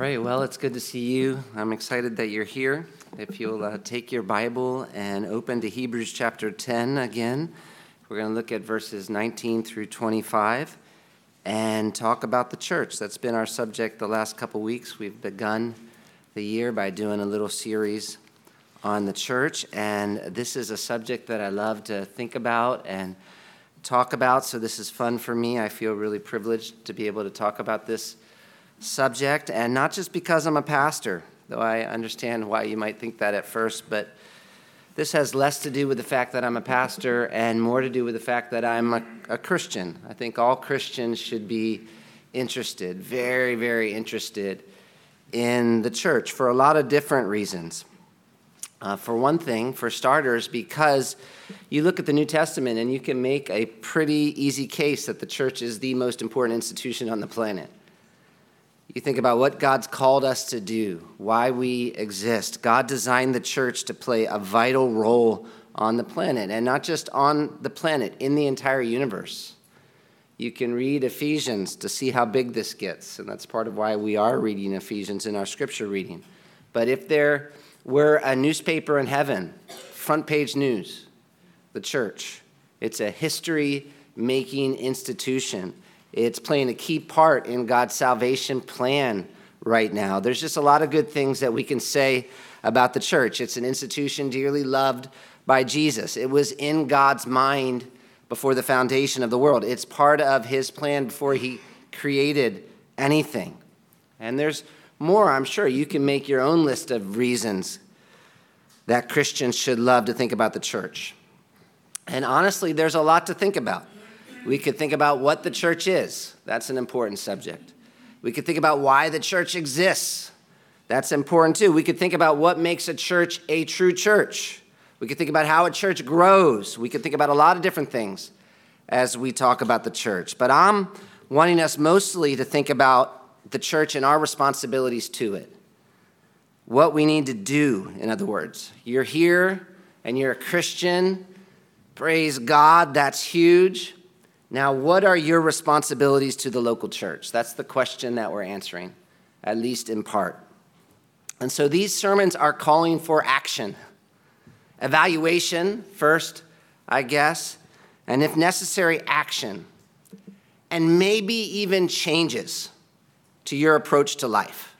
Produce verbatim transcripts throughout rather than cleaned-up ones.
right, well, it's good to see you. I'm excited that you're here. If you'll uh, take your Bible and open to Hebrews chapter ten again, we're going to look at verses nineteen through twenty-five and talk about the church. That's been our subject the last couple weeks. We've begun the year by doing a little series on the church, and this is a subject that I love to think about and talk about, so this is fun for me. I feel really privileged to be able to talk about this subject, and not just because I'm a pastor, though I understand why you might think that at first, but this has less to do with the fact that I'm a pastor and more to do with the fact that I'm a, a Christian. I think all Christians should be interested, very, very interested in the church for a lot of different reasons. Uh, for one thing, for starters, because you look at the New Testament and you can make a pretty easy case that the church is the most important institution on the planet. You think about what God's called us to do, why we exist. God designed the church to play a vital role on the planet, and not just on the planet, in the entire universe. You can read Ephesians to see how big this gets, and that's part of why we are reading Ephesians in our scripture reading. But if there were a newspaper in heaven, front page news, the church, it's a history-making institution. It's playing a key part in God's salvation plan right now. There's just a lot of good things that we can say about the church. It's an institution dearly loved by Jesus. It was in God's mind before the foundation of the world. It's part of his plan before he created anything. And there's more, I'm sure. You can make your own list of reasons that Christians should love to think about the church. And honestly, there's a lot to think about. We could think about what the church is. That's an important subject. We could think about why the church exists. That's important too. We could think about what makes a church a true church. We could think about how a church grows. We could think about a lot of different things as we talk about the church. But I'm wanting us mostly to think about the church and our responsibilities to it. What we need to do, in other words. You're here and you're a Christian. Praise God, that's huge. Now, what are your responsibilities to the local church? That's the question that we're answering, at least in part. And so these sermons are calling for action. Evaluation first, I guess, and if necessary, action. And maybe even changes to your approach to life.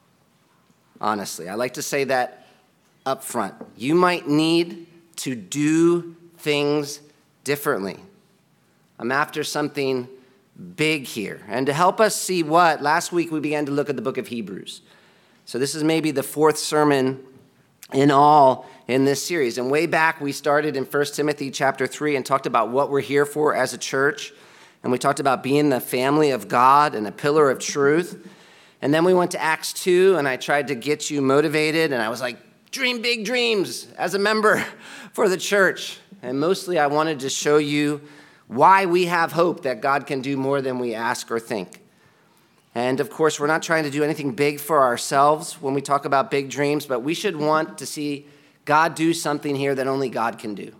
Honestly, I like to say that up front. You might need to do things differently. I'm after something big here. And to help us see what, last week we began to look at the book of Hebrews. So this is maybe the fourth sermon in all in this series. And way back we started in First Timothy chapter three and talked about what we're here for as a church. And we talked about being the family of God and a pillar of truth. And then we went to Acts two, and I tried to get you motivated. And I was like, dream big dreams as a member for the church. And mostly I wanted to show you why we have hope that God can do more than we ask or think. And of course, we're not trying to do anything big for ourselves when we talk about big dreams, but we should want to see God do something here that only God can do.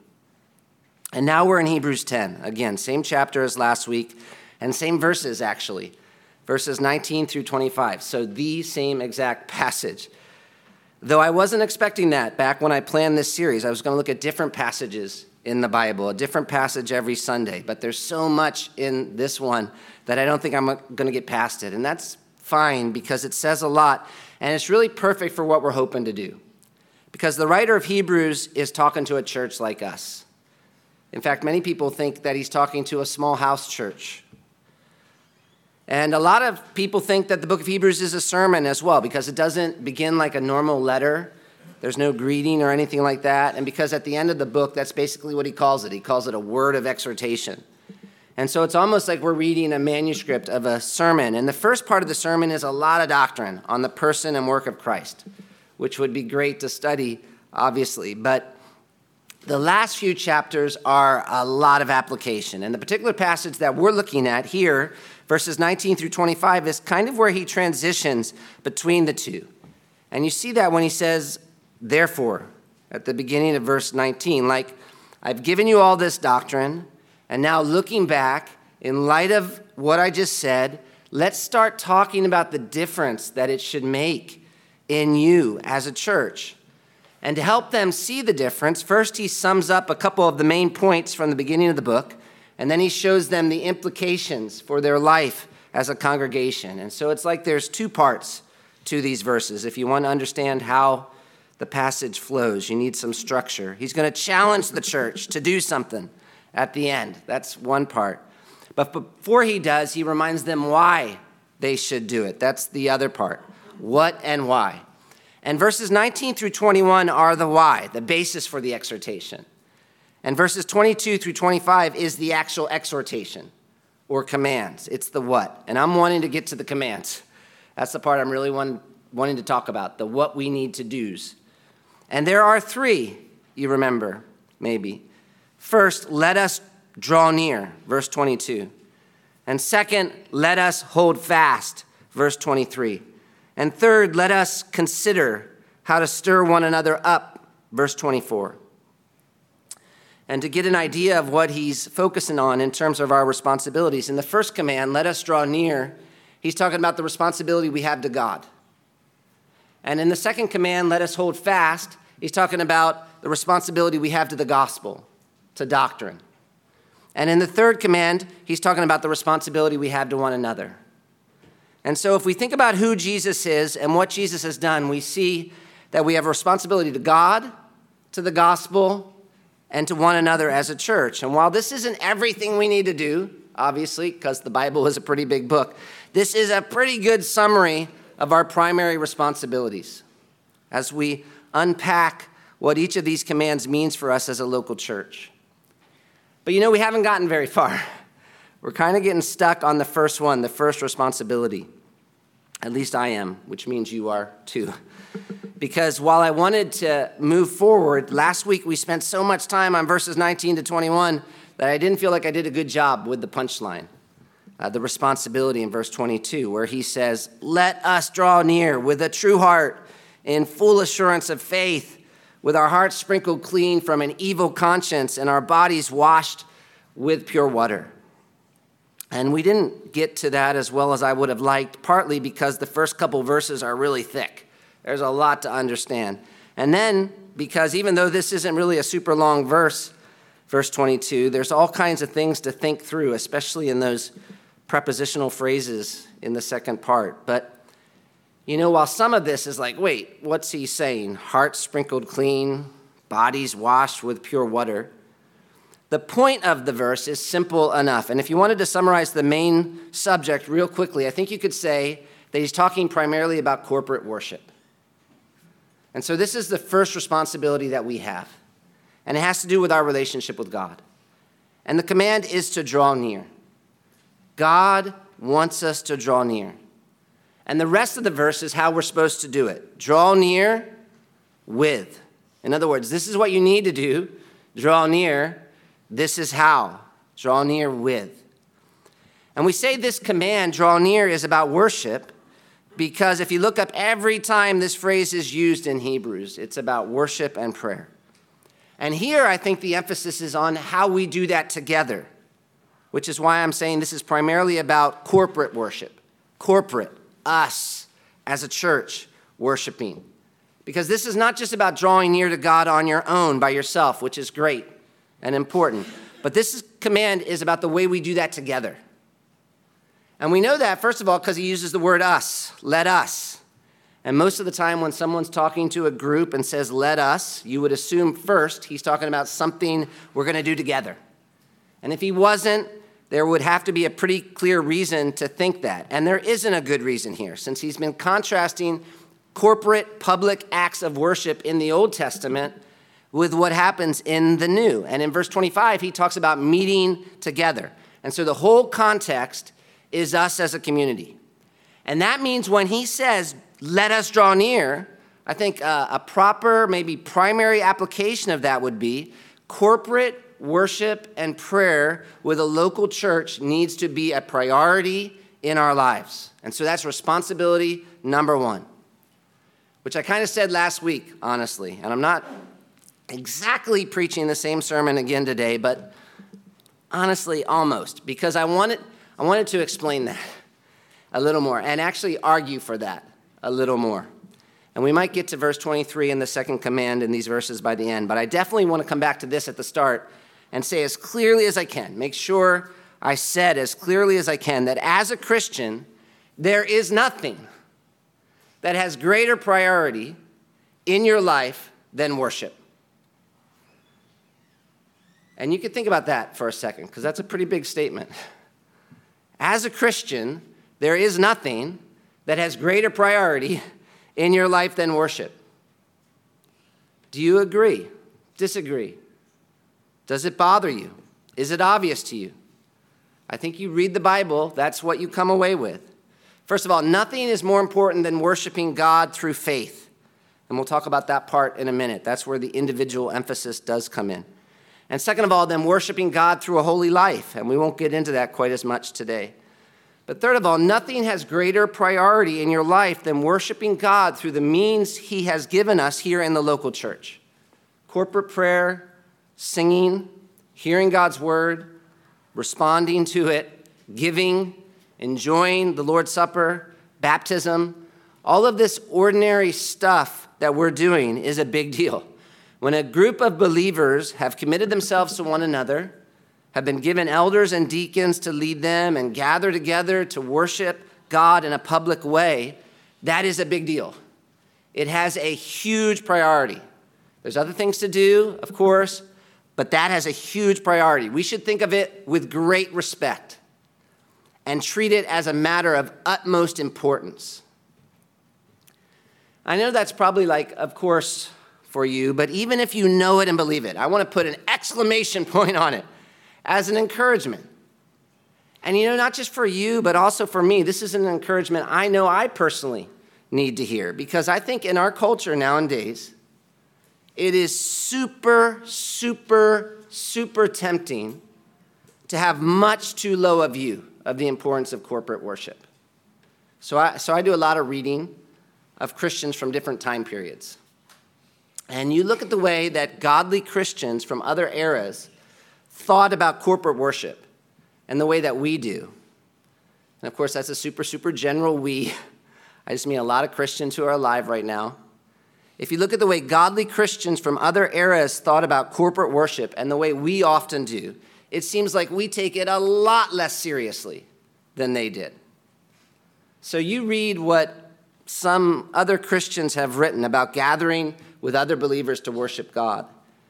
And now we're in Hebrews ten. Again, same chapter as last week, and same verses, actually. Verses nineteen through twenty-five. So the same exact passage. Though I wasn't expecting that back when I planned this series. I was going to look at different passages in the Bible, a different passage every Sunday. But there's so much in this one that I don't think I'm going to get past it. And that's fine because it says a lot. And it's really perfect for what we're hoping to do. Because the writer of Hebrews is talking to a church like us. In fact, many people think that he's talking to a small house church. And a lot of people think that the book of Hebrews is a sermon as well because it doesn't begin like a normal letter. There's no greeting or anything like that. And because at the end of the book, that's basically what he calls it. He calls it a word of exhortation. And so it's almost like we're reading a manuscript of a sermon. And the first part of the sermon is a lot of doctrine on the person and work of Christ, which would be great to study, obviously. But the last few chapters are a lot of application. And the particular passage that we're looking at here, verses nineteen through twenty-five, is kind of where he transitions between the two. And you see that when he says, therefore, at the beginning of verse nineteen, like, I've given you all this doctrine, and now looking back, in light of what I just said, let's start talking about the difference that it should make in you as a church. And to help them see the difference, first he sums up a couple of the main points from the beginning of the book, and then he shows them the implications for their life as a congregation. And so it's like there's two parts to these verses. If you want to understand how the passage flows, you need some structure. He's going to challenge the church to do something at the end. That's one part. But before he does, he reminds them why they should do it. That's the other part. What and why. And verses nineteen through twenty-one are the why, the basis for the exhortation. And verses twenty-two through twenty-five is the actual exhortation or commands. It's the what. And I'm wanting to get to the commands. That's the part I'm really want, wanting to talk about, the what we need to do's. And there are three, you remember, maybe. First, let us draw near, verse twenty-two. And second, let us hold fast, verse twenty-three. And third, let us consider how to stir one another up, verse twenty-four. And to get an idea of what he's focusing on in terms of our responsibilities, in the first command, let us draw near, he's talking about the responsibility we have to God. And in the second command, let us hold fast, he's talking about the responsibility we have to the gospel, to doctrine. And in the third command, he's talking about the responsibility we have to one another. And so if we think about who Jesus is and what Jesus has done, we see that we have a responsibility to God, to the gospel, and to one another as a church. And while this isn't everything we need to do, obviously, because the Bible is a pretty big book, this is a pretty good summary of our primary responsibilities as we unpack what each of these commands means for us as a local church. But you know, we haven't gotten very far. We're kind of getting stuck on the first one, the first responsibility. At least I am, which means you are too. Because while I wanted to move forward, last week we spent so much time on verses nineteen to twenty-one that I didn't feel like I did a good job with the punchline, uh, the responsibility in verse twenty-two, where he says, let us draw near with a true heart in full assurance of faith, with our hearts sprinkled clean from an evil conscience and our bodies washed with pure water. And we didn't get to that as well as I would have liked, partly because the first couple verses are really thick. There's a lot to understand. And then, because even though this isn't really a super long verse, verse twenty-two, there's all kinds of things to think through, especially in those prepositional phrases in the second part. But, you know, while some of this is like, wait, what's he saying? Hearts sprinkled clean, bodies washed with pure water. The point of the verse is simple enough. And if you wanted to summarize the main subject real quickly, I think you could say that he's talking primarily about corporate worship. And so this is the first responsibility that we have. And it has to do with our relationship with God. And the command is to draw near. God wants us to draw near. And the rest of the verse is how we're supposed to do it. Draw near with. In other words, this is what you need to do. Draw near. This is how. Draw near with. And we say this command, draw near, is about worship because if you look up every time this phrase is used in Hebrews, it's about worship and prayer. And here I think the emphasis is on how we do that together, which is why I'm saying this is primarily about corporate worship. Corporate, us as a church worshiping. Because this is not just about drawing near to God on your own by yourself, which is great and important. But this is, command is about the way we do that together. And we know that, first of all, because he uses the word us, let us. And most of the time when someone's talking to a group and says, let us, you would assume first he's talking about something we're going to do together. And if he wasn't, there would have to be a pretty clear reason to think that. And there isn't a good reason here, since he's been contrasting corporate public acts of worship in the Old Testament with what happens in the New. And in verse twenty-five, he talks about meeting together. And so the whole context is us as a community. And that means when he says, let us draw near, I think uh, a proper, maybe primary application of that would be corporate worship and prayer with a local church needs to be a priority in our lives. And so that's responsibility number one, which I kind of said last week, honestly. And I'm not exactly preaching the same sermon again today, but honestly, almost, because I wanted, I wanted to explain that. a little more, and actually argue for that a little more. And we might get to verse twenty-three and the second command in these verses by the end, but I definitely want to come back to this at the start and say as clearly as I can, make sure I said as clearly as I can that as a Christian, there is nothing that has greater priority in your life than worship. And you can think about that for a second, because that's a pretty big statement. As a Christian, there is nothing that has greater priority in your life than worship. Do you agree? Disagree? Does it bother you? Is it obvious to you? I think you read the Bible, that's what you come away with. First of all, nothing is more important than worshiping God through faith. And we'll talk about that part in a minute. That's where the individual emphasis does come in. And second of all, then worshiping God through a holy life. And we won't get into that quite as much today. But third of all, nothing has greater priority in your life than worshiping God through the means he has given us here in the local church. Corporate prayer, singing, hearing God's word, responding to it, giving, enjoying the Lord's Supper, baptism. All of this ordinary stuff that we're doing is a big deal. When a group of believers have committed themselves to one another, have been given elders and deacons to lead them and gather together to worship God in a public way, that is a big deal. It has a huge priority. There's other things to do, of course, but that has a huge priority. We should think of it with great respect and treat it as a matter of utmost importance. I know that's probably like, of course, for you, but even if you know it and believe it, I want to put an exclamation point on it as an encouragement. And you know, not just for you, but also for me, this is an encouragement I know I personally need to hear, because I think in our culture nowadays, it is super, super, super tempting to have much too low a view of the importance of corporate worship. So I, so I do a lot of reading of Christians from different time periods. And you look at the way that godly Christians from other eras thought about corporate worship and the way that we do. And of course, that's a super, super general we. I just mean a lot of Christians who are alive right now. If you look at the way godly Christians from other eras thought about corporate worship and the way we often do, it seems like we take it a lot less seriously than they did. So you read what some other Christians have written about gathering with other believers to worship God.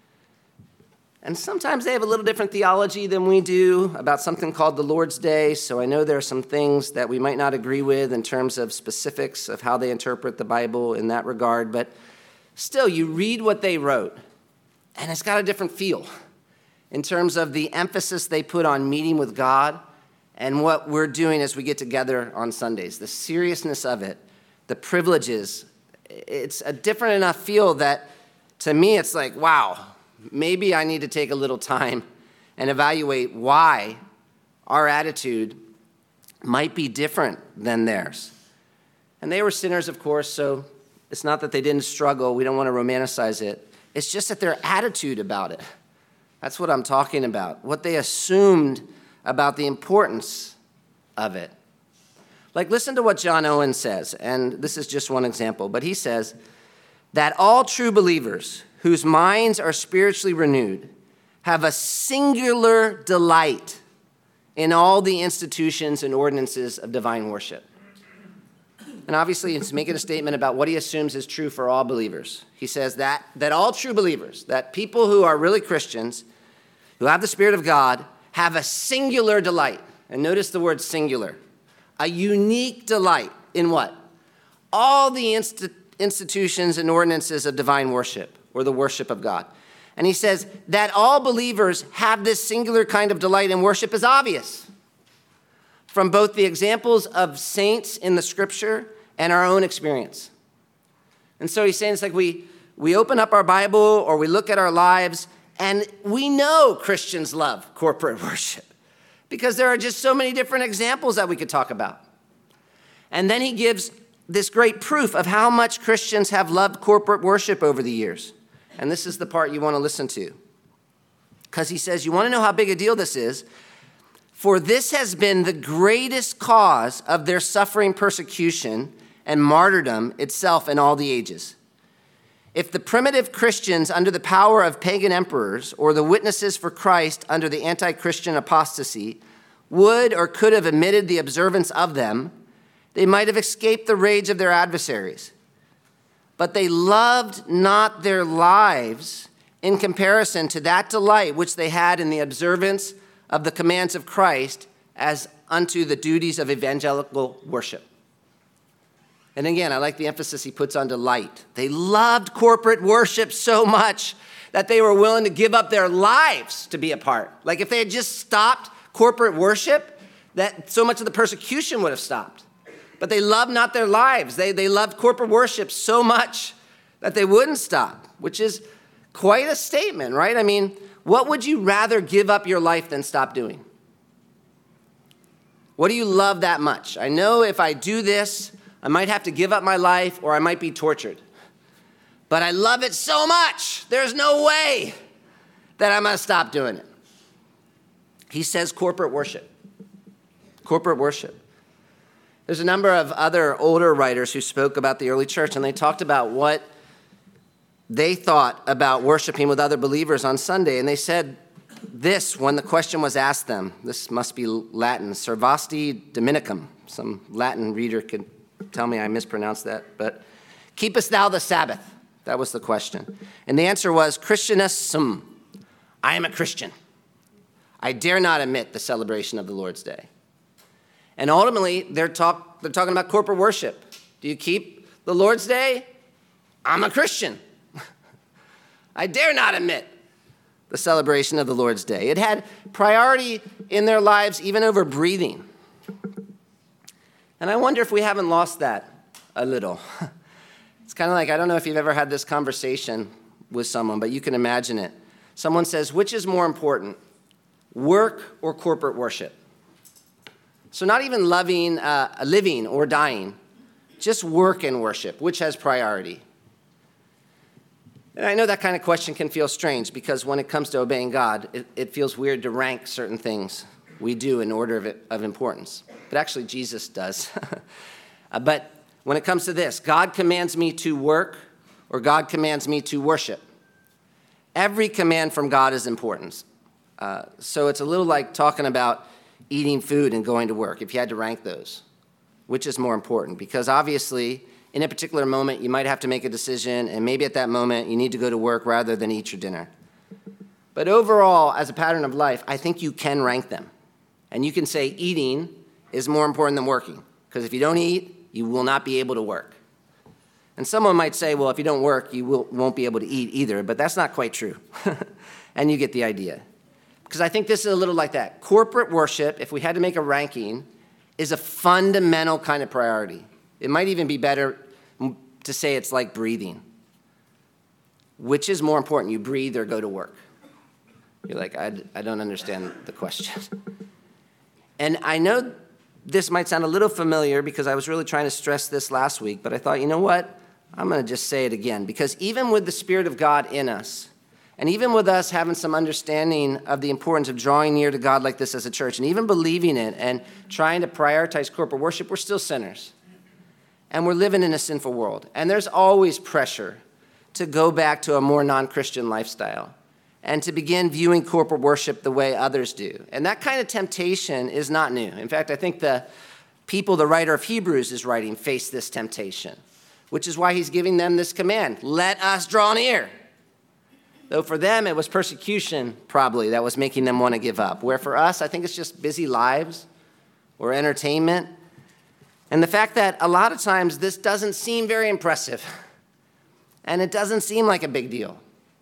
And sometimes they have a little different theology than we do about something called the Lord's Day. So I know there are some things that we might not agree with in terms of specifics of how they interpret the Bible in that regard. But still, you read what they wrote, and it's got a different feel in terms of the emphasis they put on meeting with God and what we're doing as we get together on Sundays, the seriousness of it, the privileges. It's a different enough feel that, to me, it's like, wow, maybe I need to take a little time and evaluate why our attitude might be different than theirs. And they were sinners, of course, so it's not that they didn't struggle. We don't want to romanticize it. It's just that their attitude about it. That's what I'm talking about, what they assumed about the importance of it. Like, listen to what John Owen says, and this is just one example, but he says that all true believers whose minds are spiritually renewed have a singular delight in all the institutions and ordinances of divine worship. And obviously, he's making a statement about what he assumes is true for all believers. He says that, that all true believers, that people who are really Christians, who have the Spirit of God, have a singular delight. And notice the word singular. A unique delight in what? All the inst- institutions and ordinances of divine worship, or the worship of God. And he says that all believers have this singular kind of delight in worship is obvious from both the examples of saints in the scripture and our own experience. And so he's saying it's like we, we open up our Bible or we look at our lives and we know Christians love corporate worship because there are just so many different examples that we could talk about. And then he gives this great proof of how much Christians have loved corporate worship over the years. And this is the part you want to listen to. Because he says, you want to know how big a deal this is? For this has been the greatest cause of their suffering persecution and martyrdom itself in all the ages. If the primitive Christians under the power of pagan emperors or the witnesses for Christ under the anti-Christian apostasy would or could have omitted the observance of them, they might have escaped the rage of their adversaries. But they loved not their lives in comparison to that delight which they had in the observance of the commands of Christ as unto the duties of evangelical worship. And again, I like the emphasis he puts on delight. They loved corporate worship so much that they were willing to give up their lives to be a part. Like if they had just stopped corporate worship, that so much of the persecution would have stopped. But they loved not their lives. They, they loved corporate worship so much that they wouldn't stop, which is quite a statement, right? I mean, what would you rather give up your life than stop doing? What do you love that much? I know if I do this, I might have to give up my life or I might be tortured. But I love it so much, there's no way that I'm going to stop doing it. He says corporate worship. Corporate worship. There's a number of other older writers who spoke about the early church, and they talked about what they thought about worshiping with other believers on Sunday. And they said this when the question was asked them. This must be Latin, servasti Dominicum. Some Latin reader could tell me I mispronounced that. But keepest thou the Sabbath? That was the question. And the answer was Christianus sum. I am a Christian. I dare not omit the celebration of the Lord's Day. And ultimately, they're, talk, they're talking about corporate worship. Do you keep the Lord's Day? I'm a Christian. I dare not omit the celebration of the Lord's Day. It had priority in their lives even over breathing. And I wonder if we haven't lost that a little. It's kind of like, I don't know if you've ever had this conversation with someone, but you can imagine it. Someone says, which is more important, work or corporate worship? So not even loving, uh, living or dying, just work and worship, which has priority? And I know that kind of question can feel strange because when it comes to obeying God, it, it feels weird to rank certain things we do in order of, it, of importance. But actually, Jesus does. uh, but when it comes to this, God commands me to work or God commands me to worship. Every command from God is important. Uh, so it's a little like talking about eating food and going to work, if you had to rank those. Which is more important? Because obviously, in a particular moment, you might have to make a decision, and maybe at that moment, you need to go to work rather than eat your dinner. But overall, as a pattern of life, I think you can rank them. And you can say eating is more important than working, because if you don't eat, you will not be able to work. And someone might say, well, if you don't work, you will, won't be able to eat either, but that's not quite true. And you get the idea. Because I think this is a little like that. Corporate worship, if we had to make a ranking, is a fundamental kind of priority. It might even be better to say it's like breathing. Which is more important, you breathe or go to work? You're like, I, I don't understand the question. And I know this might sound a little familiar because I was really trying to stress this last week, but I thought, you know what? I'm going to just say it again. Because even with the Spirit of God in us, and even with us having some understanding of the importance of drawing near to God like this as a church, and even believing it and trying to prioritize corporate worship, we're still sinners. And we're living in a sinful world. And there's always pressure to go back to a more non-Christian lifestyle and to begin viewing corporate worship the way others do. And that kind of temptation is not new. In fact, I think the people the writer of Hebrews is writing face this temptation, which is why he's giving them this command, let us draw near. Though for them, it was persecution, probably, that was making them want to give up. Where for us, I think it's just busy lives or entertainment. And the fact that a lot of times this doesn't seem very impressive. And it doesn't seem like a big deal.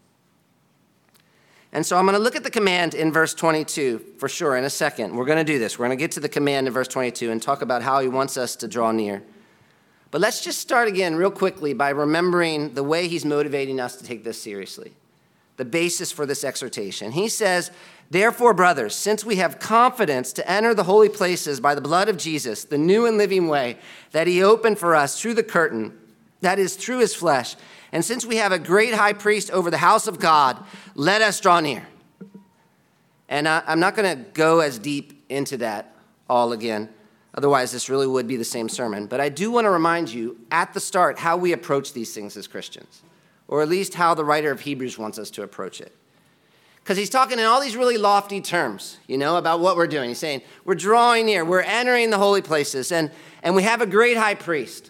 And so I'm going to look at the command in verse twenty-two for sure in a second. We're going to do this. We're going to get to the command in verse twenty-two and talk about how he wants us to draw near. But let's just start again real quickly by remembering the way he's motivating us to take this seriously. The basis for this exhortation. He says, therefore, brothers, since we have confidence to enter the holy places by the blood of Jesus, the new and living way that he opened for us through the curtain, that is, through his flesh, and since we have a great high priest over the house of God, let us draw near. And I, I'm not going to go as deep into that all again. Otherwise, this really would be the same sermon. But I do want to remind you at the start how we approach these things as Christians, or at least how the writer of Hebrews wants us to approach it. Because he's talking in all these really lofty terms, you know, about what we're doing. He's saying, we're drawing near, we're entering the holy places, and, and we have a great high priest.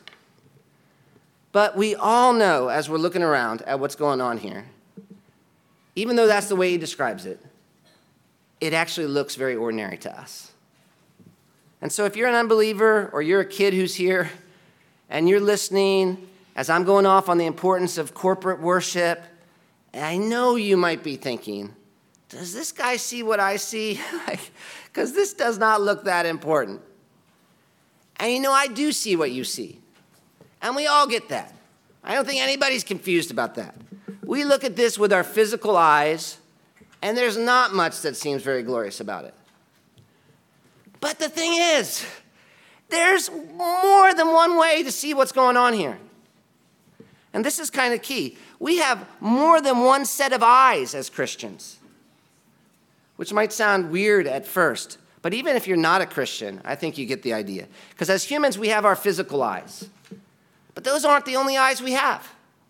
But we all know, as we're looking around at what's going on here, even though that's the way he describes it, it actually looks very ordinary to us. And so if you're an unbeliever or you're a kid who's here and you're listening as I'm going off on the importance of corporate worship, and I know you might be thinking, does this guy see what I see? Because this does not look that important. And you know, I do see what you see. And we all get that. I don't think anybody's confused about that. We look at this with our physical eyes, and there's not much that seems very glorious about it. But the thing is, there's more than one way to see what's going on here. And this is kind of key. We have more than one set of eyes as Christians, which might sound weird at first. But even if you're not a Christian, I think you get the idea. Because as humans, we have our physical eyes. But those aren't the only eyes we have.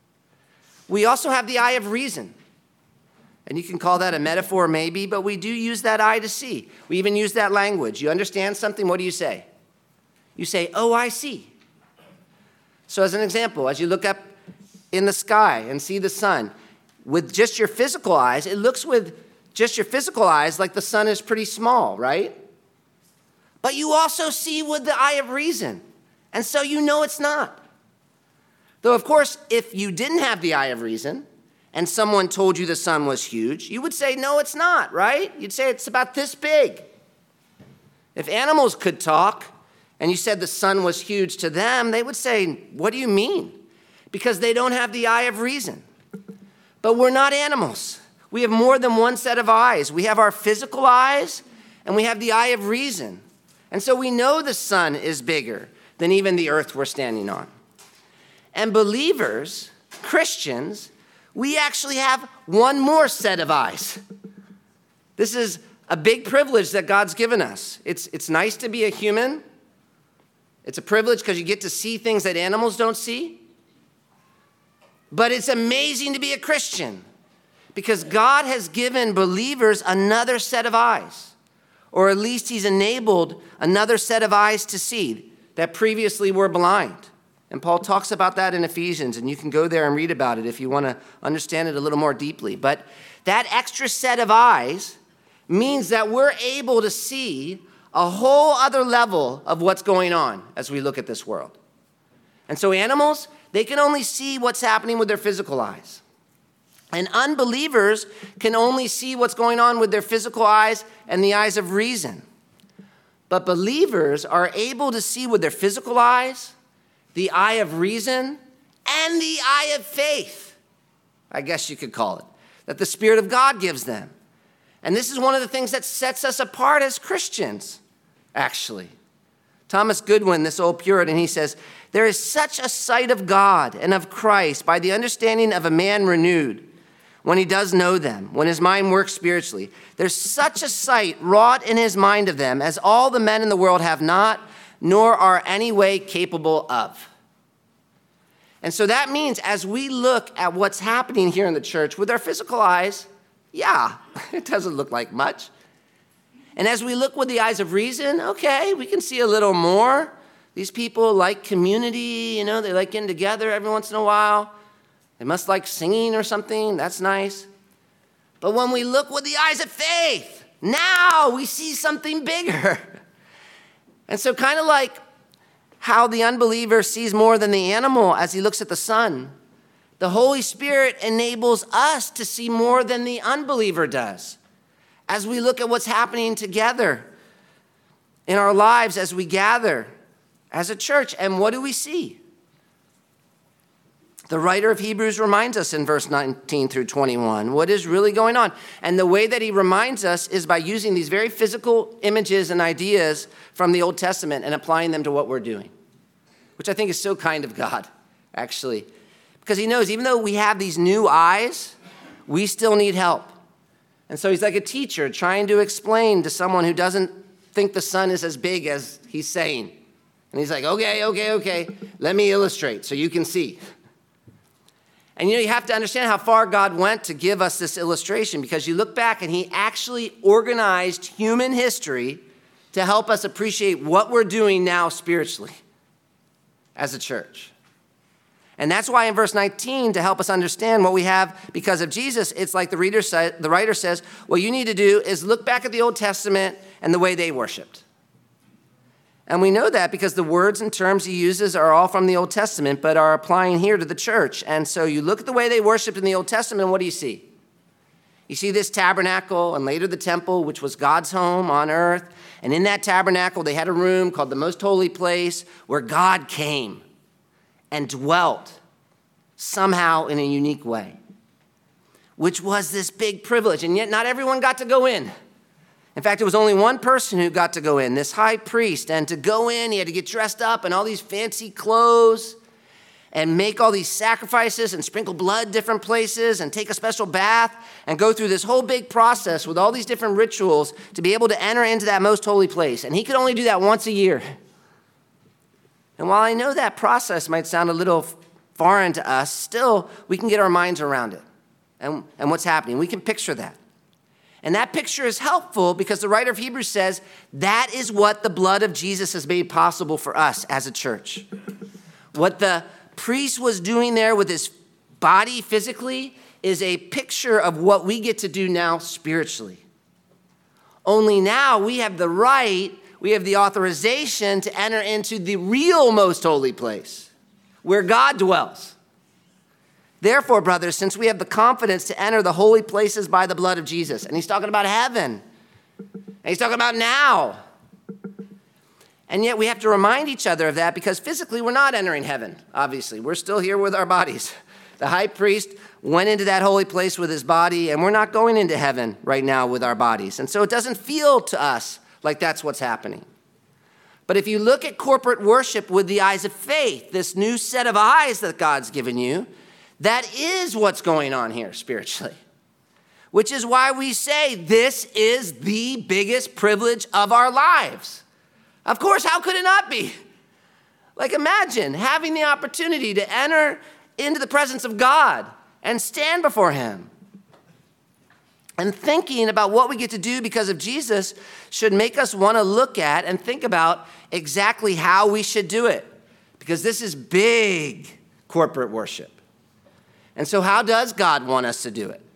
We also have the eye of reason. And you can call that a metaphor maybe, but we do use that eye to see. We even use that language. You understand something, what do you say? You say, oh, I see. So as an example, as you look up in the sky and see the sun, with just your physical eyes, it looks with just your physical eyes like the sun is pretty small, right? But you also see with the eye of reason, and so you know it's not. Though, of course, if you didn't have the eye of reason and someone told you the sun was huge, you would say, no, it's not, right? You'd say it's about this big. If animals could talk and you said the sun was huge to them, they would say, what do you mean? Because they don't have the eye of reason. But we're not animals. We have more than one set of eyes. We have our physical eyes, and we have the eye of reason. And so we know the sun is bigger than even the earth we're standing on. And believers, Christians, we actually have one more set of eyes. This is a big privilege that God's given us. It's, it's nice to be a human. It's a privilege because you get to see things that animals don't see. But it's amazing to be a Christian because God has given believers another set of eyes, or at least he's enabled another set of eyes to see that previously were blind. And Paul talks about that in Ephesians, and you can go there and read about it if you want to understand it a little more deeply. But that extra set of eyes means that we're able to see a whole other level of what's going on as we look at this world. And so animals, they can only see what's happening with their physical eyes. And unbelievers can only see what's going on with their physical eyes and the eyes of reason. But believers are able to see with their physical eyes, the eye of reason, and the eye of faith, I guess you could call it, that the Spirit of God gives them. And this is one of the things that sets us apart as Christians, actually. Thomas Goodwin, this old Puritan, he says, there is such a sight of God and of Christ by the understanding of a man renewed when he does know them, when his mind works spiritually. There's such a sight wrought in his mind of them as all the men in the world have not, nor are any way capable of. And so that means as we look at what's happening here in the church with our physical eyes, yeah, it doesn't look like much. And as we look with the eyes of reason, okay, we can see a little more. These people like community, you know, they like getting together every once in a while. They must like singing or something. That's nice. But when we look with the eyes of faith, now we see something bigger. And so kind of like how the unbeliever sees more than the animal as he looks at the sun, the Holy Spirit enables us to see more than the unbeliever does as we look at what's happening together in our lives as we gather as a church. And what do we see? The writer of Hebrews reminds us in verse nineteen through twenty-one what is really going on. And the way that he reminds us is by using these very physical images and ideas from the Old Testament and applying them to what we're doing, which I think is so kind of God, actually. Because he knows even though we have these new eyes, we still need help. And so he's like a teacher trying to explain to someone who doesn't think the sun is as big as he's saying. And he's like, okay, okay, okay, let me illustrate so you can see. And you know, you have to understand how far God went to give us this illustration, because you look back and he actually organized human history to help us appreciate what we're doing now spiritually as a church. And that's why in verse nineteen, to help us understand what we have because of Jesus, it's like the reader said, the writer says, what you need to do is look back at the Old Testament and the way they worshiped. And we know that because the words and terms he uses are all from the Old Testament, but are applying here to the church. And so you look at the way they worshiped in the Old Testament, what do you see? You see this tabernacle and later the temple, which was God's home on earth. And in that tabernacle, they had a room called the Most Holy Place where God came and dwelt somehow in a unique way, which was this big privilege. And yet not everyone got to go in. In fact, it was only one person who got to go in, this high priest. And to go in, he had to get dressed up in all these fancy clothes and make all these sacrifices and sprinkle blood different places and take a special bath and go through this whole big process with all these different rituals to be able to enter into that most holy place. And he could only do that once a year. And while I know that process might sound a little foreign to us, still we can get our minds around it and, and what's happening. We can picture that. And that picture is helpful because the writer of Hebrews says that is what the blood of Jesus has made possible for us as a church. What the priest was doing there with his body physically is a picture of what we get to do now spiritually. Only now we have the right, we have the authorization to enter into the real most holy place where God dwells. Therefore, brothers, since we have the confidence to enter the holy places by the blood of Jesus, and he's talking about heaven, and he's talking about now. And yet we have to remind each other of that because physically we're not entering heaven, obviously. We're still here with our bodies. The high priest went into that holy place with his body, and we're not going into heaven right now with our bodies. And so it doesn't feel to us like that's what's happening. But if you look at corporate worship with the eyes of faith, this new set of eyes that God's given you, that is what's going on here spiritually, which is why we say this is the biggest privilege of our lives. Of course, how could it not be? Like imagine having the opportunity to enter into the presence of God and stand before him. And thinking about what we get to do because of Jesus should make us want to look at and think about exactly how we should do it, because this is big corporate worship. And so how does God want us to do it?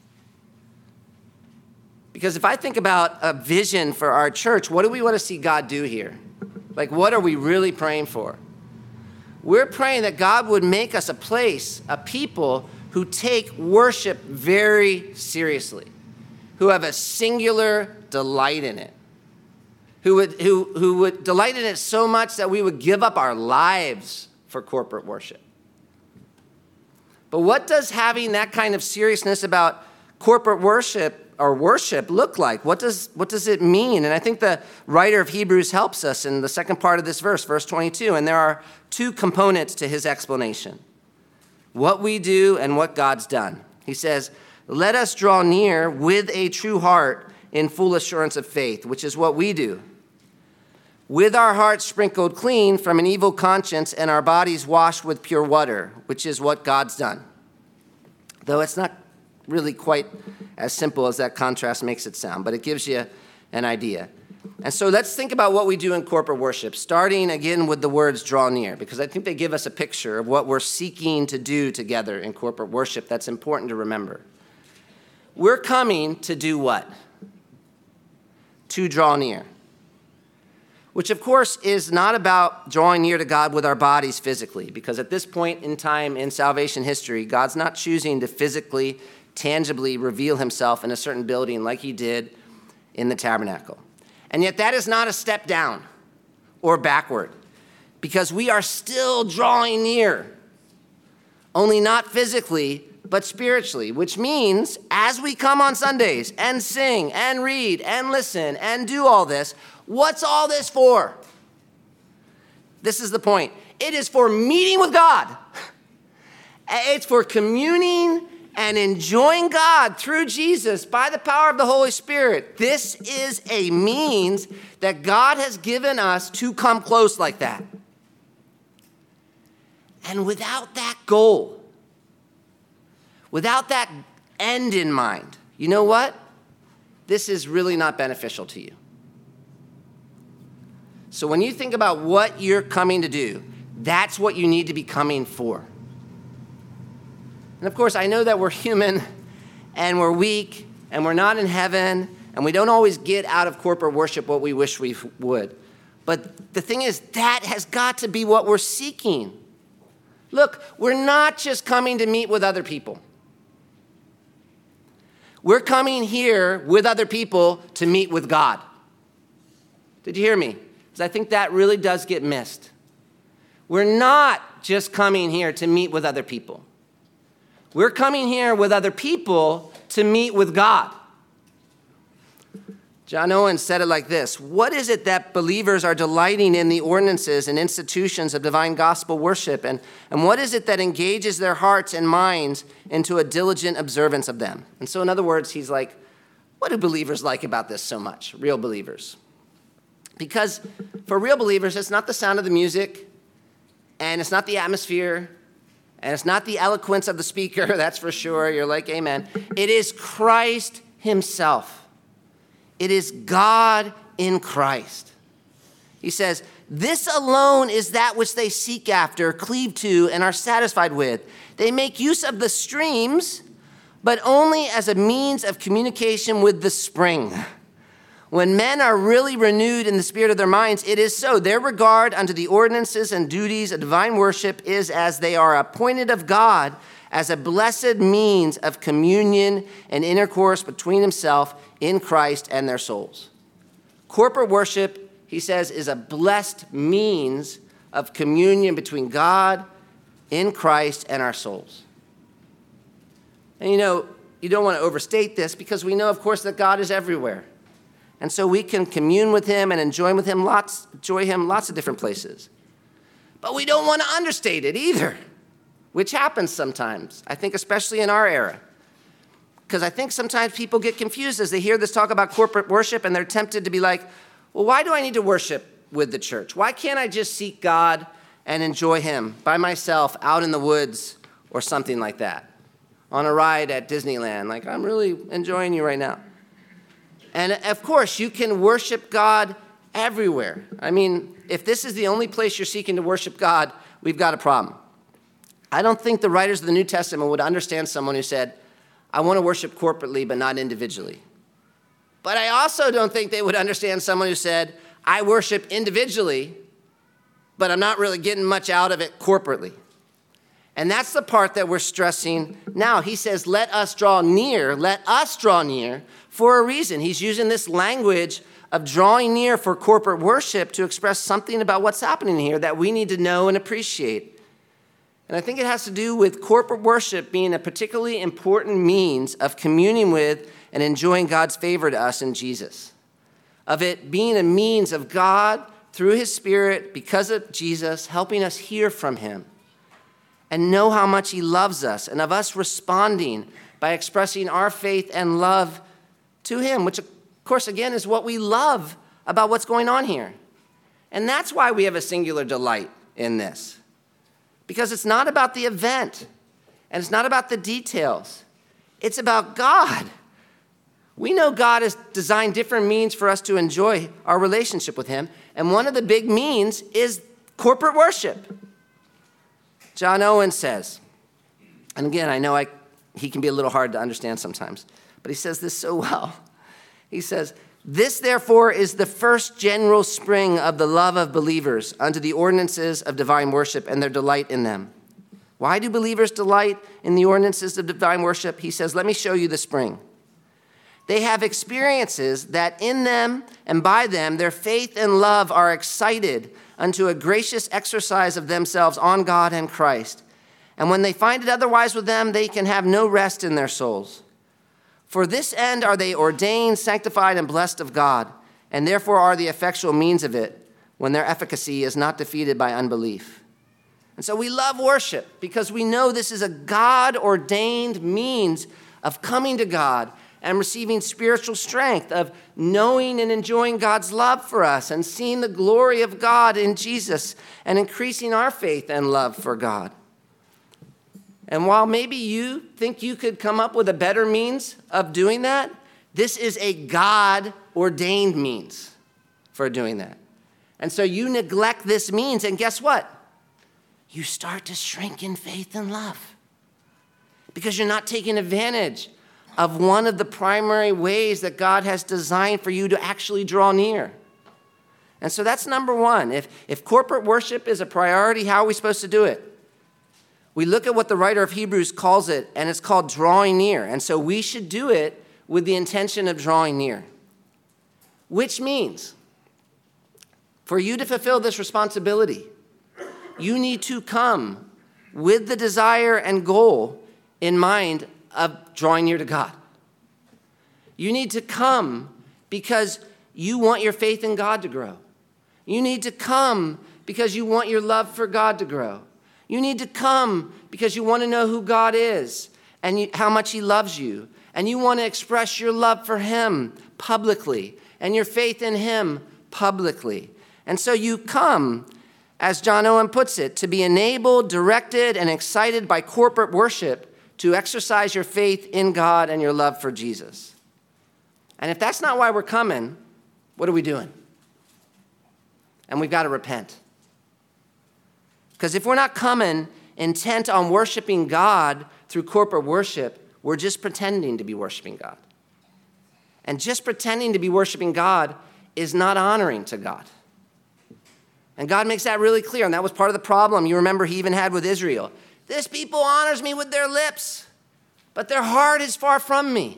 Because if I think about a vision for our church, what do we want to see God do here? Like, what are we really praying for? We're praying that God would make us a place, a people who take worship very seriously, who have a singular delight in it, who would, who, who would delight in it so much that we would give up our lives for corporate worship. But what does having that kind of seriousness about corporate worship or worship look like? What does, what does it mean? And I think the writer of Hebrews helps us in the second part of this verse, verse twenty-two. And there are two components to his explanation: what we do and what God's done. He says, let us draw near with a true heart in full assurance of faith, which is what we do, with our hearts sprinkled clean from an evil conscience and our bodies washed with pure water, which is what God's done. Though it's not really quite as simple as that contrast makes it sound, but it gives you an idea. And so let's think about what we do in corporate worship, starting again with the words draw near, because I think they give us a picture of what we're seeking to do together in corporate worship that's important to remember. We're coming to do what? To draw near. Which, of course, is not about drawing near to God with our bodies physically, because at this point in time in salvation history, God's not choosing to physically, tangibly reveal himself in a certain building like he did in the tabernacle. And yet that is not a step down or backward, because we are still drawing near, only not physically, but spiritually, which means as we come on Sundays and sing and read and listen and do all this, what's all this for? This is the point. It is for meeting with God. It's for communing and enjoying God through Jesus by the power of the Holy Spirit. This is a means that God has given us to come close like that. And without that goal, without that end in mind, you know what? This is really not beneficial to you. So when you think about what you're coming to do, that's what you need to be coming for. And of course, I know that we're human and we're weak and we're not in heaven and we don't always get out of corporate worship what we wish we would. But the thing is, that has got to be what we're seeking. Look, we're not just coming to meet with other people. We're coming here with other people to meet with God. Did you hear me? Because I think that really does get missed. We're not just coming here to meet with other people. We're coming here with other people to meet with God. John Owen said it like this: what is it that believers are delighting in the ordinances and institutions of divine gospel worship? And, and what is it that engages their hearts and minds into a diligent observance of them? And so in other words, he's like, what do believers like about this so much? Real believers. Because for real believers, it's not the sound of the music, and it's not the atmosphere, and it's not the eloquence of the speaker, that's for sure. You're like, amen. It is Christ himself. It is God in Christ. He says, this alone is that which they seek after, cleave to, and are satisfied with. They make use of the streams, but only as a means of communication with the spring. When men are really renewed in the spirit of their minds, it is so. Their regard unto the ordinances and duties of divine worship is as they are appointed of God as a blessed means of communion and intercourse between himself in Christ and their souls. Corporate worship, he says, is a blessed means of communion between God in Christ and our souls. And you know, you don't want to overstate this because we know, of course, that God is everywhere. And so we can commune with him and enjoy with him lots, enjoy him lots of different places. But we don't want to understate it either, which happens sometimes, I think especially in our era. Because I think sometimes people get confused as they hear this talk about corporate worship and they're tempted to be like, well, why do I need to worship with the church? Why can't I just seek God and enjoy him by myself out in the woods or something like that? On a ride at Disneyland, like I'm really enjoying you right now. And of course, you can worship God everywhere. I mean, if this is the only place you're seeking to worship God, we've got a problem. I don't think the writers of the New Testament would understand someone who said, I want to worship corporately, but not individually. But I also don't think they would understand someone who said, I worship individually, but I'm not really getting much out of it corporately. And that's the part that we're stressing now. He says, let us draw near, let us draw near for a reason. He's using this language of drawing near for corporate worship to express something about what's happening here that we need to know and appreciate. And I think it has to do with corporate worship being a particularly important means of communing with and enjoying God's favor to us in Jesus. Of it being a means of God through his Spirit, because of Jesus, helping us hear from him and know how much he loves us, and of us responding by expressing our faith and love to him, which of course, again, is what we love about what's going on here. And that's why we have a singular delight in this. Because it's not about the event, and it's not about the details. It's about God. We know God has designed different means for us to enjoy our relationship with him, and one of the big means is corporate worship. John Owen says, and again, I know I, he can be a little hard to understand sometimes, but he says this so well. He says, this therefore is the first general spring of the love of believers unto the ordinances of divine worship and their delight in them. Why do believers delight in the ordinances of divine worship? He says, let me show you the spring. They have experiences that in them and by them their faith and love are excited unto a gracious exercise of themselves on God and Christ. And when they find it otherwise with them, they can have no rest in their souls. For this end are they ordained, sanctified, and blessed of God, and therefore are the effectual means of it, when their efficacy is not defeated by unbelief. And so we love worship because we know this is a God-ordained means of coming to God and receiving spiritual strength, of knowing and enjoying God's love for us and seeing the glory of God in Jesus and increasing our faith and love for God. And while maybe you think you could come up with a better means of doing that, this is a God-ordained means for doing that. And so you neglect this means, and guess what? You start to shrink in faith and love because you're not taking advantage of one of the primary ways that God has designed for you to actually draw near. And so that's number one. If, if corporate worship is a priority, how are we supposed to do it? We look at what the writer of Hebrews calls it, and it's called drawing near. And so we should do it with the intention of drawing near, which means for you to fulfill this responsibility, you need to come with the desire and goal in mind of drawing near to God. You need to come because you want your faith in God to grow. You need to come because you want your love for God to grow. You need to come because you want to know who God is and you, how much he loves you. And you want to express your love for him publicly and your faith in him publicly. And so you come, as John Owen puts it, to be enabled, directed, and excited by corporate worship to exercise your faith in God and your love for Jesus. And if that's not why we're coming, what are we doing? And we've got to repent. Because if we're not coming intent on worshiping God through corporate worship, we're just pretending to be worshiping God. And just pretending to be worshiping God is not honoring to God. And God makes that really clear, and that was part of the problem you remember he even had with Israel. This people honors me with their lips, but their heart is far from me.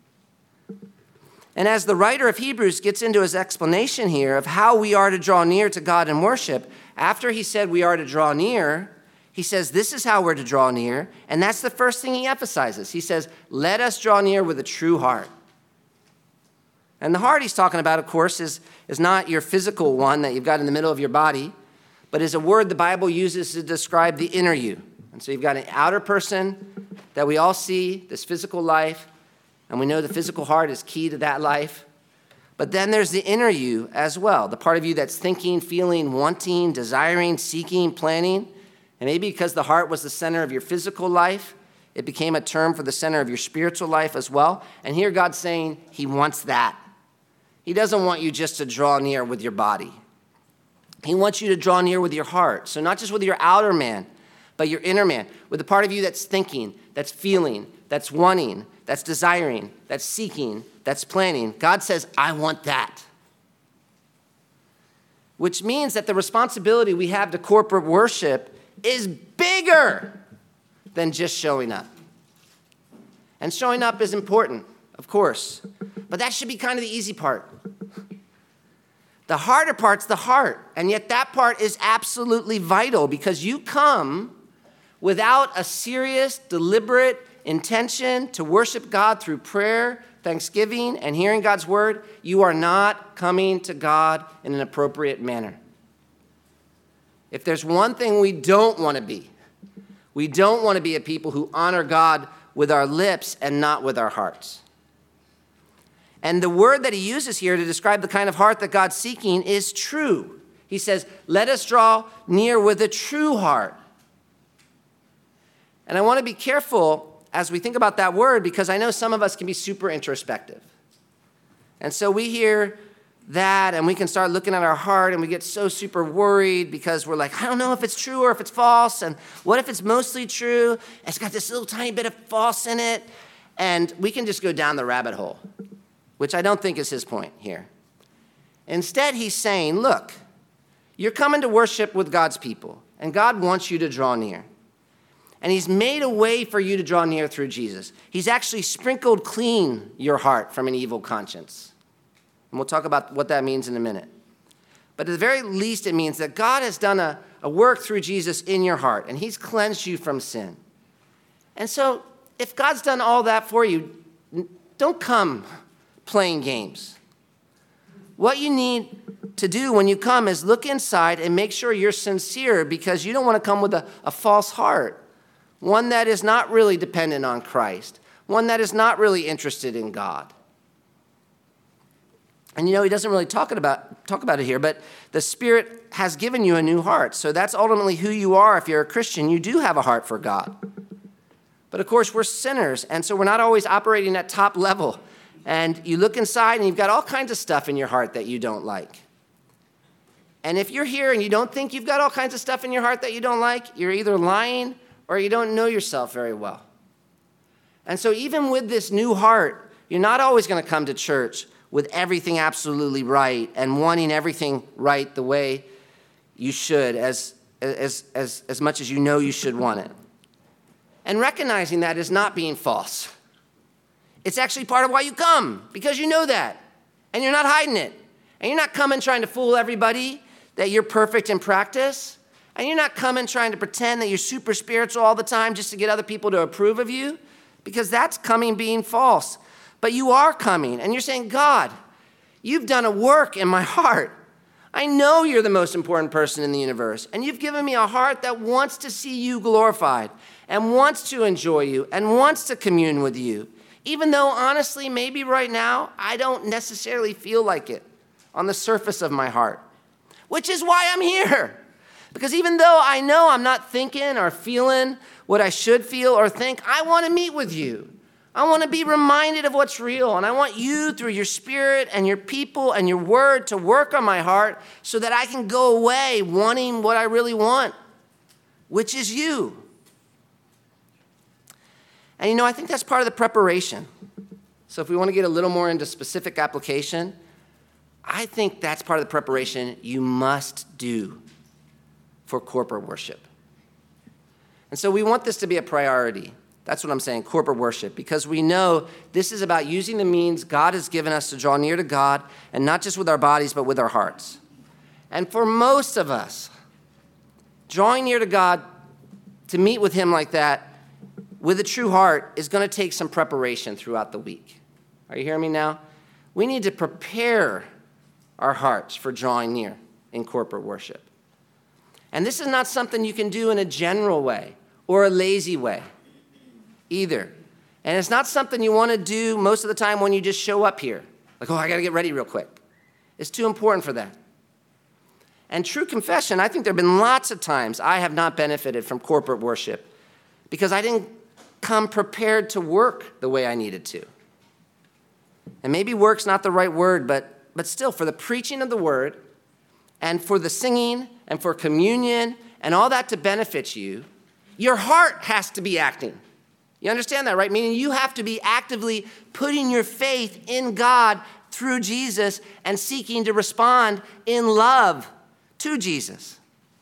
And as the writer of Hebrews gets into his explanation here of how we are to draw near to God in worship, after he said we are to draw near, he says this is how we're to draw near, and that's the first thing he emphasizes. He says, let us draw near with a true heart. And the heart he's talking about, of course, is, is not your physical one that you've got in the middle of your body, but is a word the Bible uses to describe the inner you. And so you've got an outer person that we all see, this physical life, and we know the physical heart is key to that life. But then there's the inner you as well, the part of you that's thinking, feeling, wanting, desiring, seeking, planning. And maybe because the heart was the center of your physical life, it became a term for the center of your spiritual life as well. And here God's saying he wants that. He doesn't want you just to draw near with your body. He wants you to draw near with your heart. So not just with your outer man, but your inner man, with the part of you that's thinking, that's feeling, that's wanting, that's desiring, that's seeking, that's planning. God says, I want that. Which means that the responsibility we have to corporate worship is bigger than just showing up. And showing up is important, of course, but that should be kind of the easy part. The harder part's the heart, and yet that part is absolutely vital because you come without a serious, deliberate intention to worship God through prayer, thanksgiving, and hearing God's word, you are not coming to God in an appropriate manner. If there's one thing we don't want to be, we don't want to be a people who honor God with our lips and not with our hearts. And the word that he uses here to describe the kind of heart that God's seeking is true. He says, let us draw near with a true heart. And I want to be careful as we think about that word because I know some of us can be super introspective. And so we hear that and we can start looking at our heart and we get so super worried because we're like, I don't know if it's true or if it's false. And what if it's mostly true? It's got this little tiny bit of false in it. And we can just go down the rabbit hole, which I don't think is his point here. Instead, he's saying, look, you're coming to worship with God's people, and God wants you to draw near. And he's made a way for you to draw near through Jesus. He's actually sprinkled clean your heart from an evil conscience. And we'll talk about what that means in a minute. But at the very least, it means that God has done a, a work through Jesus in your heart, and he's cleansed you from sin. And so if God's done all that for you, don't come playing games. What you need to do when you come is look inside and make sure you're sincere, because you don't want to come with a, a false heart, one that is not really dependent on Christ, one that is not really interested in God. And you know, he doesn't really talk about, talk about it here, but the Spirit has given you a new heart. So that's ultimately who you are. If you're a Christian, you do have a heart for God. But of course, we're sinners, and so we're not always operating at top level. And you look inside, and you've got all kinds of stuff in your heart that you don't like. And if you're here and you don't think you've got all kinds of stuff in your heart that you don't like, you're either lying or you don't know yourself very well. And so even with this new heart, you're not always going to come to church with everything absolutely right and wanting everything right the way you should, as, as, as, as much as you know you should want it. And recognizing that is not being false. It's actually part of why you come, because you know that, and you're not hiding it. And you're not coming trying to fool everybody that you're perfect in practice, and you're not coming trying to pretend that you're super spiritual all the time just to get other people to approve of you, because that's coming being false. But you are coming, and you're saying, God, you've done a work in my heart. I know you're the most important person in the universe, and you've given me a heart that wants to see you glorified and wants to enjoy you and wants to commune with you, even though, honestly, maybe right now, I don't necessarily feel like it on the surface of my heart, which is why I'm here. Because even though I know I'm not thinking or feeling what I should feel or think, I want to meet with you. I want to be reminded of what's real, and I want you, through your Spirit and your people and your word, to work on my heart so that I can go away wanting what I really want, which is you. And you know, I think that's part of the preparation. So if we want to get a little more into specific application, I think that's part of the preparation you must do for corporate worship. And so we want this to be a priority. That's what I'm saying, corporate worship, because we know this is about using the means God has given us to draw near to God, and not just with our bodies, but with our hearts. And for most of us, drawing near to God, to meet with him like that, with a true heart, is going to take some preparation throughout the week. Are you hearing me now? We need to prepare our hearts for drawing near in corporate worship. And this is not something you can do in a general way or a lazy way either. And it's not something you want to do most of the time when you just show up here. Like, oh, I got to get ready real quick. It's too important for that. And true confession, I think there have been lots of times I have not benefited from corporate worship because I didn't come prepared to work the way I needed to. And maybe work's not the right word, but, but still, for the preaching of the word and for the singing and for communion and all that to benefit you, your heart has to be acting. You understand that, right? Meaning you have to be actively putting your faith in God through Jesus and seeking to respond in love to Jesus.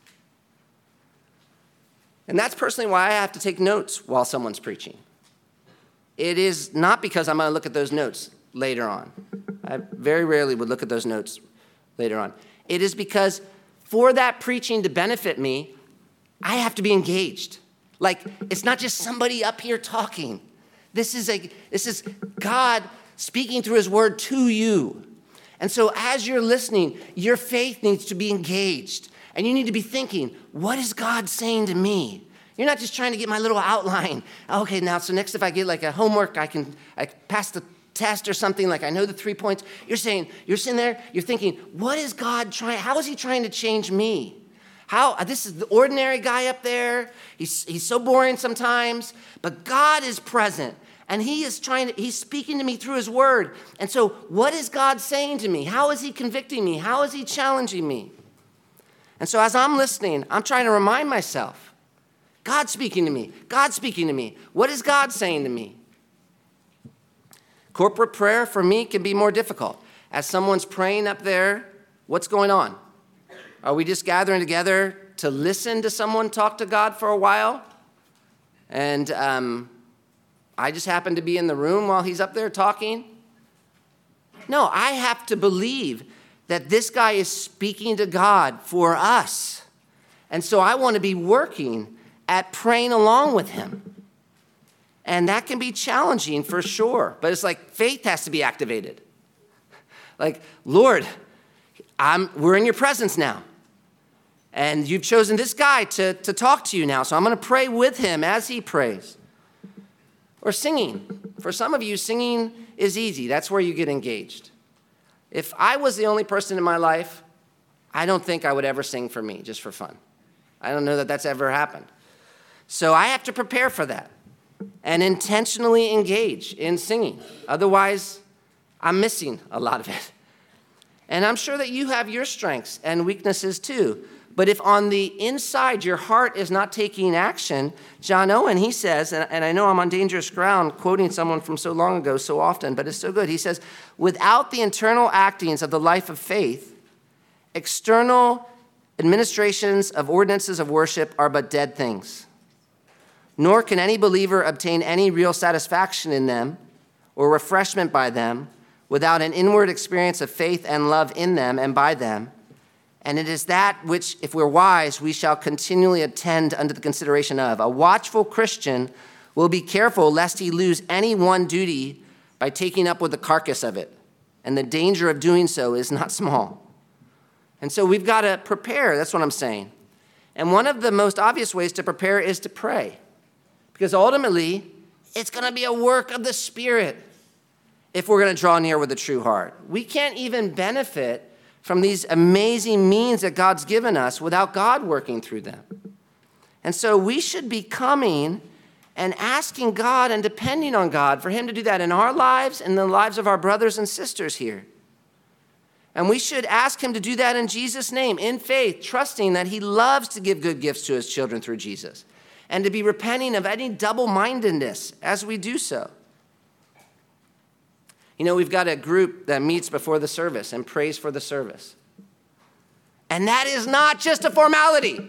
And that's personally why I have to take notes while someone's preaching. It is not because I'm going to look at those notes later on. I very rarely would look at those notes later on. It is because for that preaching to benefit me, I have to be engaged. Like, it's not just somebody up here talking. This is a this is God speaking through his word to you. And so as you're listening, your faith needs to be engaged. And you need to be thinking, what is God saying to me? You're not just trying to get my little outline. Okay, now, so next if I get like a homework, I can I pass the test or something, like I know the three points. You're saying, you're sitting there, you're thinking, what is God trying, how is he trying to change me? How, this is the ordinary guy up there. He's, he's so boring sometimes, but God is present. And he is trying to, he's speaking to me through his word. And so what is God saying to me? How is he convicting me? How is he challenging me? And so as I'm listening, I'm trying to remind myself, God's speaking to me. God's speaking to me. What is God saying to me? Corporate prayer for me can be more difficult. As someone's praying up there, what's going on? Are we just gathering together to listen to someone talk to God for a while? And um, I just happen to be in the room while he's up there talking? No, I have to believe that this guy is speaking to God for us. And so I want to be working at praying along with him. And that can be challenging for sure. But it's like faith has to be activated. Like, Lord, I'm, we're in your presence now. And you've chosen this guy to, to talk to you now, so I'm going to pray with him as he prays. Or singing. For some of you, singing is easy. That's where you get engaged. If I was the only person in my life, I don't think I would ever sing for me, just for fun. I don't know that that's ever happened. So I have to prepare for that and intentionally engage in singing. Otherwise, I'm missing a lot of it. And I'm sure that you have your strengths and weaknesses too. But if on the inside your heart is not taking action, John Owen, he says, and I know I'm on dangerous ground quoting someone from so long ago so often, but it's so good. He says, without the internal actings of the life of faith, external administrations of ordinances of worship are but dead things. Nor can any believer obtain any real satisfaction in them or refreshment by them without an inward experience of faith and love in them and by them. And it is that which, if we're wise, we shall continually attend unto the consideration of. A watchful Christian will be careful lest he lose any one duty by taking up with the carcass of it. And the danger of doing so is not small. And so we've got to prepare. That's what I'm saying. And one of the most obvious ways to prepare is to pray. Because ultimately, it's going to be a work of the Spirit if we're going to draw near with a true heart. We can't even benefit from these amazing means that God's given us without God working through them. And so we should be coming and asking God and depending on God for him to do that in our lives and the lives of our brothers and sisters here. And we should ask him to do that in Jesus' name, in faith, trusting that he loves to give good gifts to his children through Jesus, and to be repenting of any double-mindedness as we do so. You know, we've got a group that meets before the service and prays for the service. And that is not just a formality.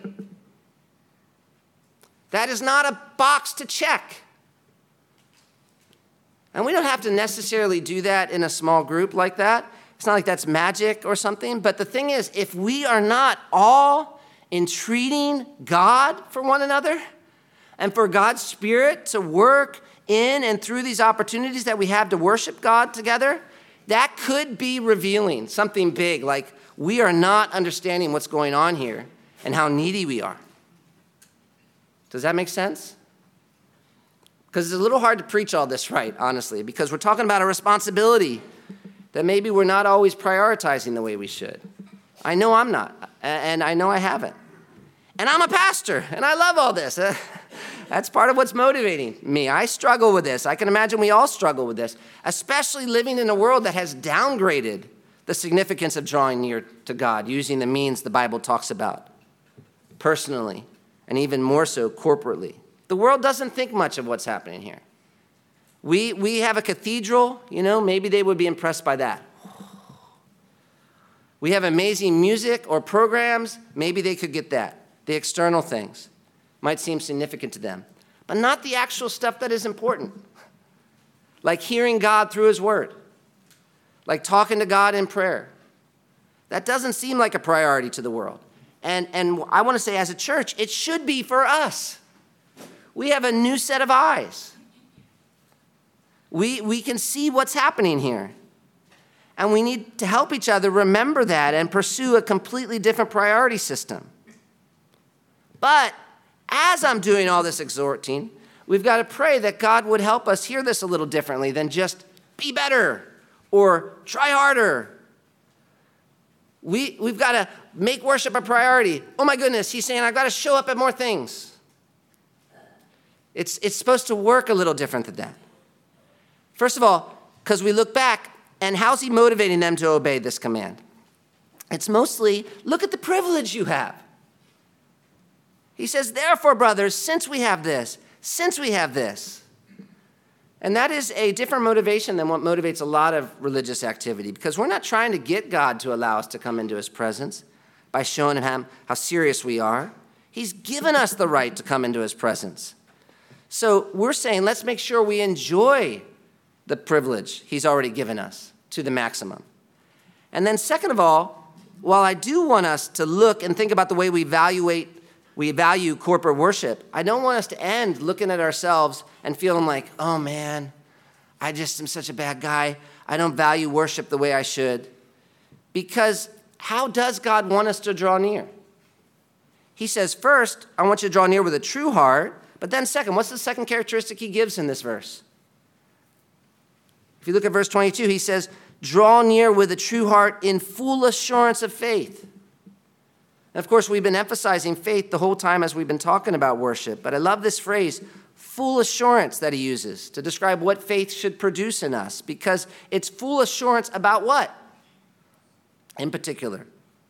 That is not a box to check. And we don't have to necessarily do that in a small group like that. It's not like that's magic or something. But the thing is, if we are not all entreating God for one another and for God's Spirit to work in and through these opportunities that we have to worship God together, that could be revealing something big, like we are not understanding what's going on here and how needy we are. Does that make sense? Because it's a little hard to preach all this right, honestly, because we're talking about a responsibility that maybe we're not always prioritizing the way we should. I know I'm not, and I know I haven't. And I'm a pastor, and I love all this. That's part of what's motivating me. I struggle with this. I can imagine we all struggle with this, especially living in a world that has downgraded the significance of drawing near to God, using the means the Bible talks about, personally, and even more so corporately. The world doesn't think much of what's happening here. We, we have a cathedral, you know, maybe they would be impressed by that. We have amazing music or programs, maybe they could get that. The external things might seem significant to them, but not the actual stuff that is important. Like hearing God through his word, like talking to God in prayer. That doesn't seem like a priority to the world. And, and I want to say as a church, it should be for us. We have a new set of eyes. We, we can see what's happening here. And we need to help each other remember that and pursue a completely different priority system. But as I'm doing all this exhorting, we've got to pray that God would help us hear this a little differently than just be better or try harder. We, we've got to make worship a priority. Oh my goodness, he's saying I've got to show up at more things. It's, it's supposed to work a little different than that. First of all, because we look back, and how's he motivating them to obey this command? It's mostly, look at the privilege you have. He says, therefore, brothers, since we have this, since we have this. And that is a different motivation than what motivates a lot of religious activity, because we're not trying to get God to allow us to come into his presence by showing him how serious we are. He's given us the right to come into his presence. So we're saying, let's make sure we enjoy the privilege he's already given us to the maximum. And then second of all, while I do want us to look and think about the way we evaluate We value corporate worship, I don't want us to end looking at ourselves and feeling like, oh man, I just am such a bad guy. I don't value worship the way I should. Because how does God want us to draw near? He says, first, I want you to draw near with a true heart. But then second, what's the second characteristic he gives in this verse? If you look at verse twenty-two, he says, draw near with a true heart in full assurance of faith. And of course, we've been emphasizing faith the whole time as we've been talking about worship. But I love this phrase, full assurance, that he uses to describe what faith should produce in us. Because it's full assurance about what? In particular.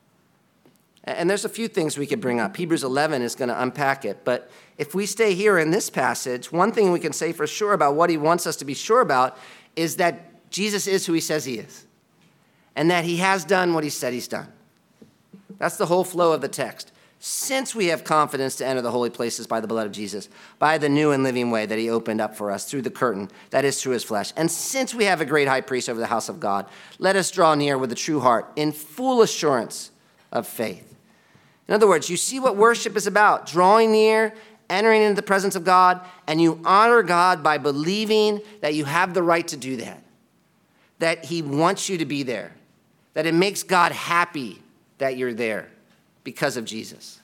And there's a few things we could bring up. Hebrews eleven is going to unpack it. But if we stay here in this passage, one thing we can say for sure about what he wants us to be sure about is that Jesus is who he says he is, and that he has done what he said he's done. That's the whole flow of the text. Since we have confidence to enter the holy places by the blood of Jesus, by the new and living way that he opened up for us through the curtain, that is through his flesh, and since we have a great high priest over the house of God, let us draw near with a true heart in full assurance of faith. In other words, you see what worship is about, drawing near, entering into the presence of God, and you honor God by believing that you have the right to do that, that he wants you to be there, that it makes God happy that you're there because of Jesus.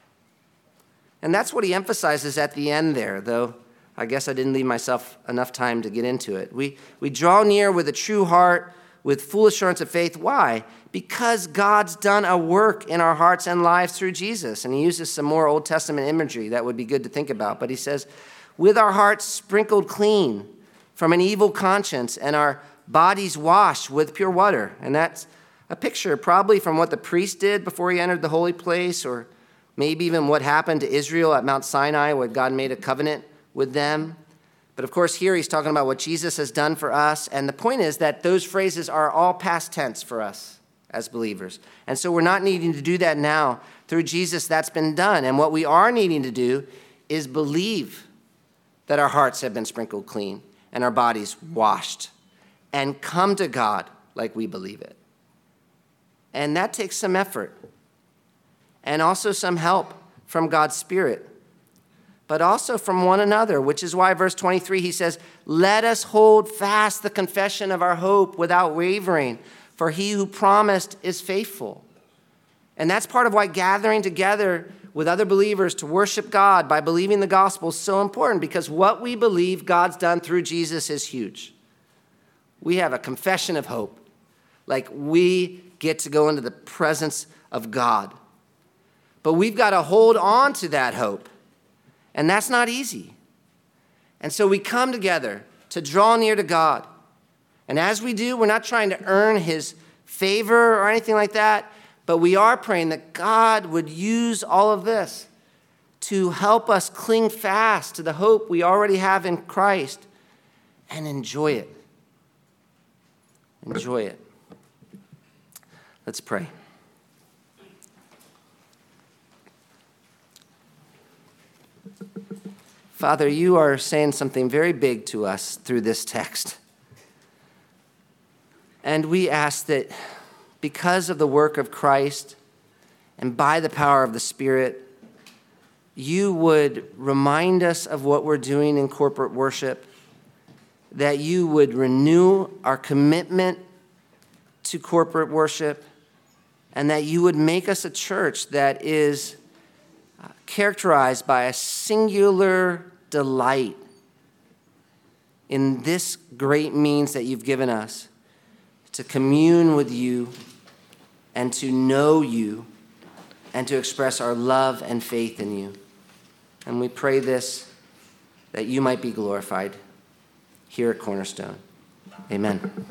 And that's what he emphasizes at the end there, though I guess I didn't leave myself enough time to get into it. We, we draw near with a true heart, with full assurance of faith. Why? Because God's done a work in our hearts and lives through Jesus. And he uses some more Old Testament imagery that would be good to think about. But he says, with our hearts sprinkled clean from an evil conscience and our bodies washed with pure water. And that's a picture probably from what the priest did before he entered the holy place, or maybe even what happened to Israel at Mount Sinai, where God made a covenant with them. But of course, here he's talking about what Jesus has done for us. And the point is that those phrases are all past tense for us as believers. And so we're not needing to do that now. Through Jesus, that's been done. And what we are needing to do is believe that our hearts have been sprinkled clean and our bodies washed, and come to God like we believe it. And that takes some effort and also some help from God's Spirit, but also from one another, which is why verse twenty-three, he says, let us hold fast the confession of our hope without wavering, for he who promised is faithful. And that's part of why gathering together with other believers to worship God by believing the gospel is so important, because what we believe God's done through Jesus is huge. We have a confession of hope. Like, we get to go into the presence of God. But we've got to hold on to that hope. And that's not easy. And so we come together to draw near to God. And as we do, we're not trying to earn his favor or anything like that, but we are praying that God would use all of this to help us cling fast to the hope we already have in Christ and enjoy it. Enjoy it. Let's pray. Father, you are saying something very big to us through this text. And we ask that because of the work of Christ and by the power of the Spirit, you would remind us of what we're doing in corporate worship, that you would renew our commitment to corporate worship, and that you would make us a church that is characterized by a singular delight in this great means that you've given us to commune with you and to know you and to express our love and faith in you. And we pray this, that you might be glorified here at Cornerstone. Amen.